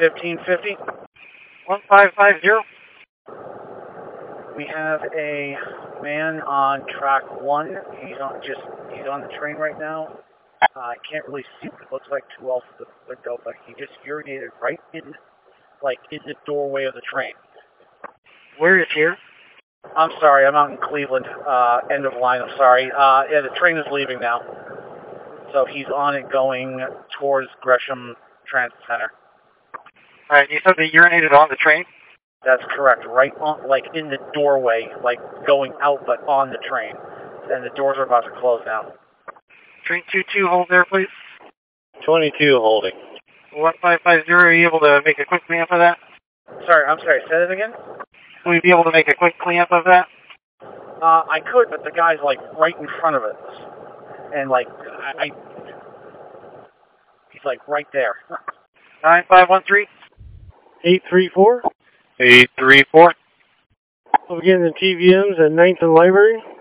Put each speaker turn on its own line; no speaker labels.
1550.
1550.
We have a man on track 1. He's on the train right now. I can't really see what it looks like too well through the window, but he just urinated right in the doorway of the train.
Where is here?
I'm sorry, I'm out in Cleveland. End of line, I'm sorry. Yeah, the train is leaving now. So he's on it going towards Gresham Transit Center.
Alright, you said they urinated on the train?
That's correct. Right on, like in the doorway, like going out but on the train. And the doors are about to close now.
Train 22, hold there, please.
22 holding.
1550, are you able to make a quick cleanup of that?
I'm sorry, say that again?
Will you be able to make a quick cleanup of that?
I could, but the guy's like right in front of it. And like, he's like right there.
9513?
834.
834.
We'll begin the TVMs at 9th and Library.